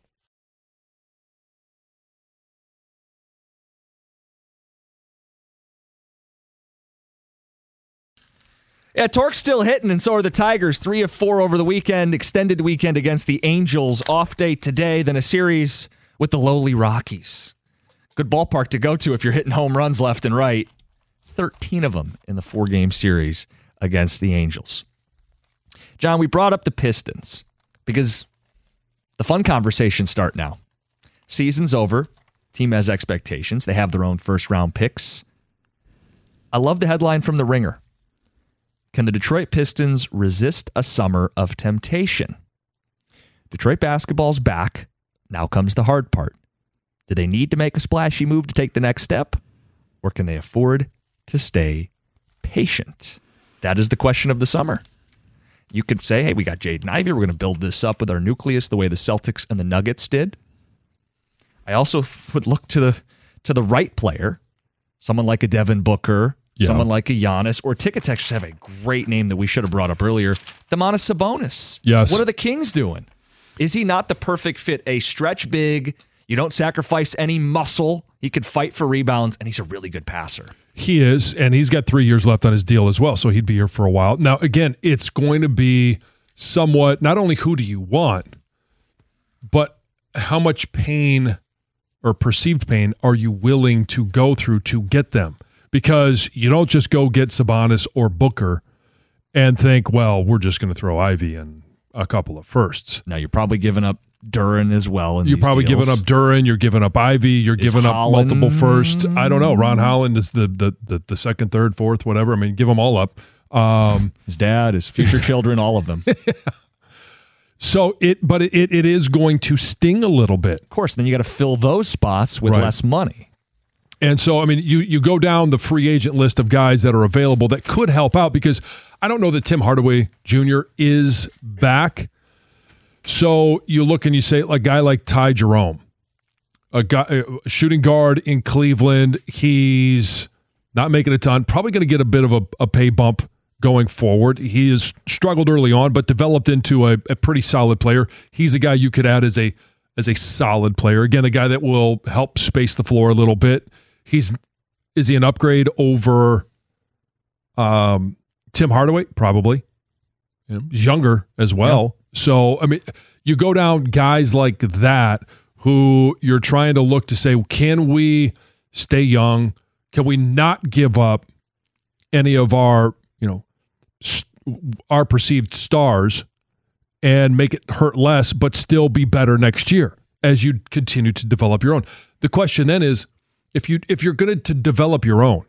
Yeah, Torque's still hitting, and so are the Tigers. Three of four over the weekend, extended weekend against the Angels. Off day today, then a series with the lowly Rockies. Good ballpark to go to if you're hitting home runs left and right. thirteen of them in the four-game series against the Angels. John, we brought up the Pistons because the fun conversations start now. Season's over. Team has expectations. They have their own first-round picks. I love the headline from The Ringer. Can the Detroit Pistons resist a summer of temptation? Detroit basketball's back. Now comes the hard part. Do they need to make a splashy move to take the next step? Or can they afford to stay patient? That is the question of the summer. You could say, hey, we got Jaden Ivey. We're going to build this up with our nucleus the way the Celtics and the Nuggets did. I also would look to the to the right player, someone like a Devin Booker, yeah. someone like a Giannis, or Ticketex have a great name that we should have brought up earlier, Domantas Sabonis. Yes. What are the Kings doing? Is he not the perfect fit? A stretch big, you don't sacrifice any muscle, he could fight for rebounds, and he's a really good passer. He is, and he's got three years left on his deal as well, so he'd be here for a while. Now, again, it's going to be somewhat, not only who do you want, but how much pain or perceived pain are you willing to go through to get them? Because you don't just go get Sabonis or Booker and think, well, we're just going to throw Ivy in a couple of firsts. Now, you're probably giving up Duren as well. In you're these probably deals. giving up Duren. You're giving up Ivy. You're Is giving Holland... up multiple firsts. I don't know. Ron Holland is the, the the the second, third, fourth, whatever. I mean, give them all up. Um, his dad, his future children, all of them. Yeah. So it, but it, it is going to sting a little bit. Of course. Then you got to fill those spots with Right. less money. And so, I mean, you you go down the free agent list of guys that are available that could help out, because I don't know that Tim Hardaway Junior is back. So you look and you say, a guy like Ty Jerome, a guy, a shooting guard in Cleveland, he's not making a ton, probably going to get a bit of a, a pay bump going forward. He has struggled early on, but developed into a, a pretty solid player. He's a guy you could add as a as a solid player. Again, a guy that will help space the floor a little bit. He's is he an upgrade over um, Tim Hardaway? Probably. You know, he's younger as well. Yeah. So, I mean, you go down guys like that who you're trying to look to say, can we stay young? Can we not give up any of our, you know, st- our perceived stars and make it hurt less, but still be better next year as you continue to develop your own? The question then is, if you if you're going to develop your own,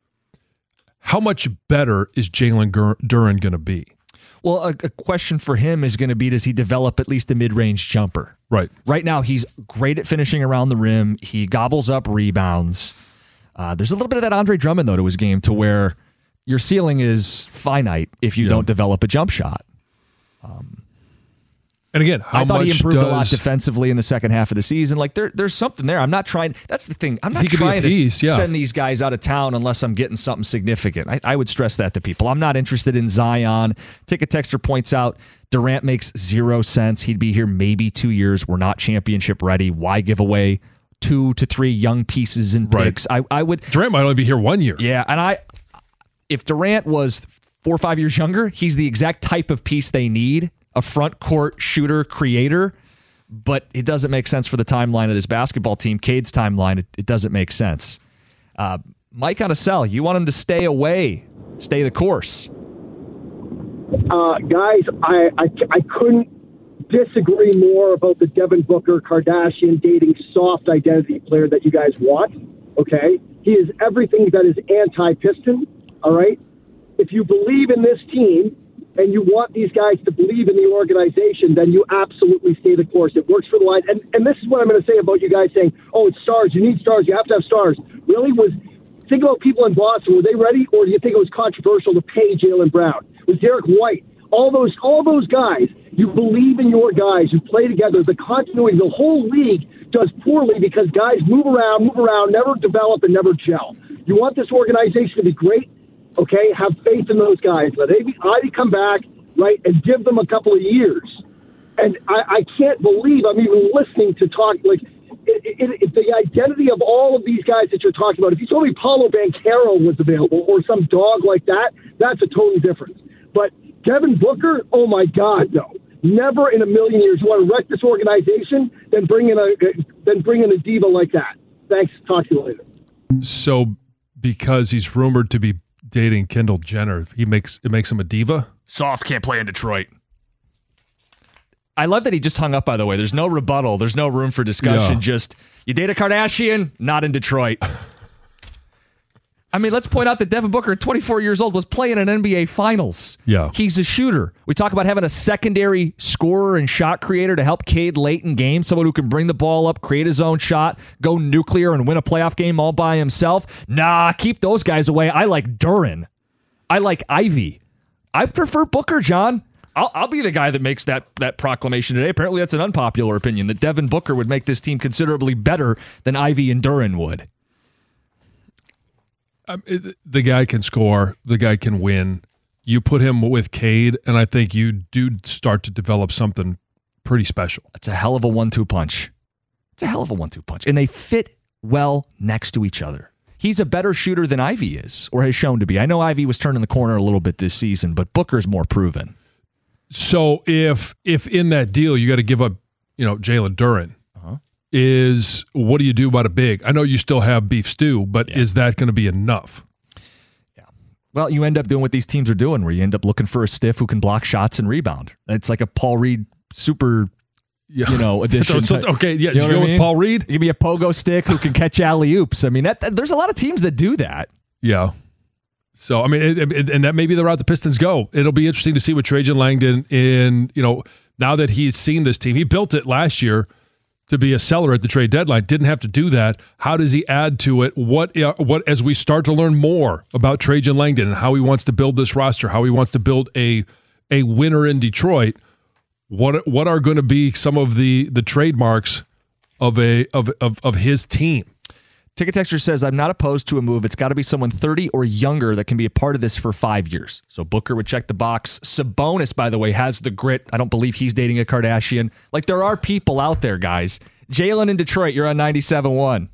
how much better is Jalen Duren going to be? Well, a, a question for him is going to be, does he develop at least a mid-range jumper? Right. Right now, he's great at finishing around the rim. He gobbles up rebounds. Uh, there's a little bit of that Andre Drummond, though, to his game, to where your ceiling is finite if you yeah. don't develop a jump shot. Um, and again, how I thought much he improved does... a lot defensively in the second half of the season. Like there, there's something there. I'm not trying. That's the thing. I'm not trying to piece, yeah. send these guys out of town unless I'm getting something significant. I, I would stress that to people. I'm not interested in Zion. Ticket Texter points out Durant makes zero sense. He'd be here maybe two years. We're not championship ready. Why give away two to three young pieces and picks? Right. I, I would. Durant might only be here one year. Yeah, and I, if Durant was four or five years younger, he's the exact type of piece they need. A front court shooter creator, but it doesn't make sense for the timeline of this basketball team. Cade's timeline, it, it doesn't make sense. Uh, Mike on a cell, you want him to stay away, stay the course. Uh, guys, I, I, I couldn't disagree more about the Devin Booker, Kardashian dating soft identity player that you guys want, okay? He is everything that is anti-Piston, all right? If you believe in this team, and you want these guys to believe in the organization, then you absolutely stay the course. It works for the line. And and this is what I'm going to say about you guys saying, oh, it's stars. You need stars. You have to have stars. Really? Was think about people in Boston. Were they ready, or do you think it was controversial to pay Jaylen Brown? Was Derek White? All those all those guys, you believe in your guys. You play together. The continuity, the whole league does poorly because guys move around, move around, never develop and never gel. You want this organization to be great? Okay, have faith in those guys. Let Ivy come back, right, and give them a couple of years. And I, I can't believe I'm even listening to talk, like, it, it, it, the identity of all of these guys that you're talking about. If you told me Paulo Banchero was available or some dog like that, that's a total difference. But Devin Booker, oh, my God, no. Never in a million years. You want to wreck this organization, then bring in a, then bring in a diva like that. Thanks. Talk to you later. So because he's rumored to be dating Kendall Jenner, he makes it makes him a diva? Soft can't play in Detroit. I love that he just hung up, by the way. There's no rebuttal. There's no room for discussion. Yeah. Just, you date a Kardashian? Not in Detroit. I mean, let's point out that Devin Booker, at twenty-four years old, was playing in N B A Finals. Yeah. He's a shooter. We talk about having a secondary scorer and shot creator to help Cade late in games, someone who can bring the ball up, create his own shot, go nuclear, and win a playoff game all by himself. Nah, keep those guys away. I like Duren. I like Ivy. I prefer Booker, John. I'll, I'll be the guy that makes that, that proclamation today. Apparently, that's an unpopular opinion, that Devin Booker would make this team considerably better than Ivy and Duren would. Um, it, the guy can score. The guy can win. You put him with Cade, and I think you do start to develop something pretty special. It's a hell of a one two punch. It's a hell of a one two punch. And they fit well next to each other. He's a better shooter than Ivy is, or has shown to be. I know Ivy was turning the corner a little bit this season, but Booker's more proven. So if if in that deal you got to give up, you know, Jalen Duren, uh-huh. is what do you do about a big? I know you still have beef stew, but yeah. is that going to be enough? Yeah. Well, you end up doing what these teams are doing, where you end up looking for a stiff who can block shots and rebound. It's like a Paul Reed super, yeah. you know, addition. so, so, okay, yeah. You, you go with mean? Paul Reed? Give me a pogo stick who can catch alley oops. I mean, that, that there's a lot of teams that do that. Yeah. So, I mean, it, it, and that may be the route the Pistons go. It'll be interesting to see what Trajan Langdon, in, you know, now that he's seen this team, he built it last year to be a seller at the trade deadline, didn't have to do that. How does he add to it? What, uh, what as we start to learn more about Trajan Langdon and how he wants to build this roster, how he wants to build a a winner in Detroit, what what are going to be some of the the trademarks of a of of, of his team? Ticket Texter says, I'm not opposed to a move. It's got to be someone thirty or younger that can be a part of this for five years. So Booker would check the box. Sabonis, by the way, has the grit. I don't believe he's dating a Kardashian. Like, there are people out there, guys. Jalen in Detroit, you're on ninety-seven point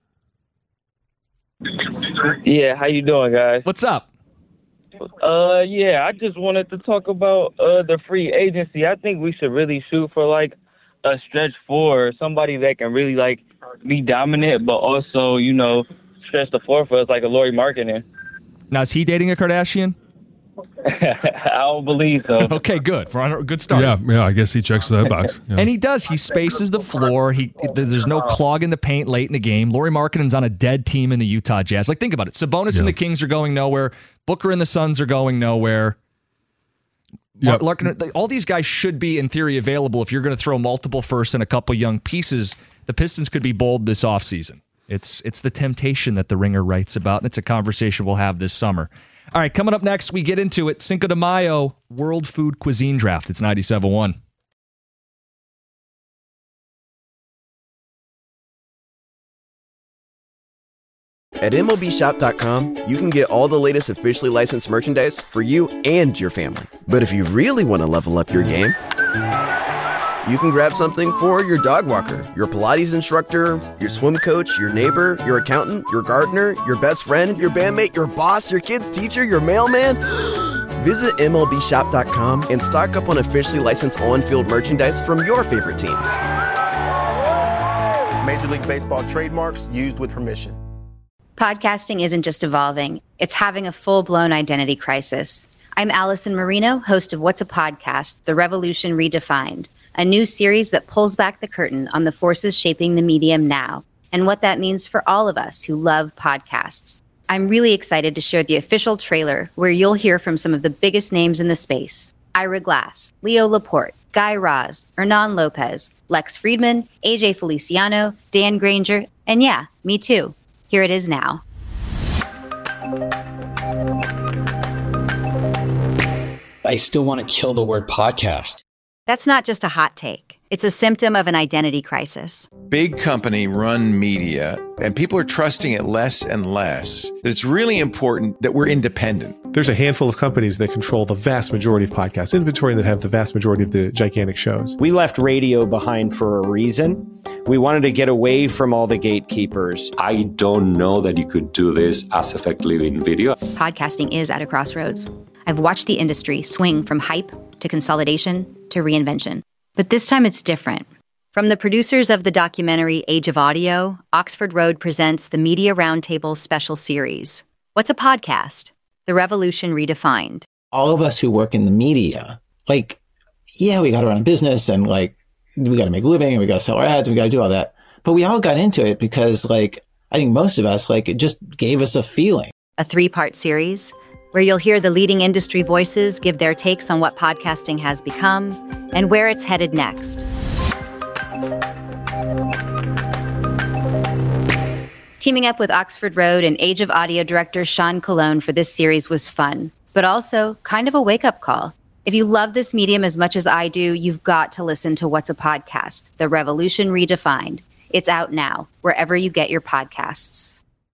one. Yeah, how you doing, guys? What's up? Uh, yeah, I just wanted to talk about uh the free agency. I think we should really shoot for, like, a stretch four, somebody that can really like be dominant, but also, you know, stretch the floor for us like a Lauri Markkanen. Now, is he dating a Kardashian? I don't believe so. Okay, good. We're on a good start. Yeah, yeah. I guess he checks that box. Yeah. And he does. He spaces the floor. He there's no clog in the paint late in the game. Lauri Markkanen's on a dead team in the Utah Jazz. Like, think about it. Sabonis Yeah. and the Kings are going nowhere. Booker and the Suns are going nowhere. Mar- Yep. Larkin, all these guys should be, in theory, available if you're going to throw multiple firsts and a couple young pieces. The Pistons could be bold this offseason. It's it's the temptation that the Ringer writes about, and it's a conversation we'll have this summer. All right, coming up next, we get into it. Cinco de Mayo, World Food Cuisine Draft. It's ninety-seven point one. At M L B Shop dot com, you can get all the latest officially licensed merchandise for you and your family. But if you really want to level up your game, you can grab something for your dog walker, your Pilates instructor, your swim coach, your neighbor, your accountant, your gardener, your best friend, your bandmate, your boss, your kid's teacher, your mailman. Visit M L B Shop dot com and stock up on officially licensed on-field merchandise from your favorite teams. Major League Baseball trademarks used with permission. Podcasting isn't just evolving, it's having a full-blown identity crisis. I'm Allison Marino, host of What's a Podcast? The Revolution Redefined, a new series that pulls back the curtain on the forces shaping the medium now and what that means for all of us who love podcasts. I'm really excited to share the official trailer where you'll hear from some of the biggest names in the space. Ira Glass, Leo Laporte, Guy Raz, Hernan Lopez, Lex Friedman, A J Feliciano, Dan Granger, and yeah, me too. Here it is now. I still want to kill the word podcast. That's not just a hot take. It's a symptom of an identity crisis. Big company run media, and people are trusting it less and less. That it's really important that we're independent. There's a handful of companies that control the vast majority of podcast inventory and that have the vast majority of the gigantic shows. We left radio behind for a reason. We wanted to get away from all the gatekeepers. I don't know that you could do this as effectively in video. Podcasting is at a crossroads. I've watched the industry swing from hype to consolidation to reinvention. But this time it's different. From the producers of the documentary Age of Audio, Oxford Road presents the Media Roundtable special series. What's a podcast? The Revolution Redefined. All of us who work in the media, like, yeah, we got to run a business and like, we got to make a living and we got to sell our ads and we got to do all that. But we all got into it because like, I think most of us, like, it just gave us a feeling. A three-part series where you'll hear the leading industry voices give their takes on what podcasting has become and where it's headed next. Teaming up with Oxford Road and Age of Audio director Sean Colon for this series was fun, but also kind of a wake-up call. If you love this medium as much as I do, you've got to listen to What's a Podcast? The Revolution Redefined. It's out now, wherever you get your podcasts.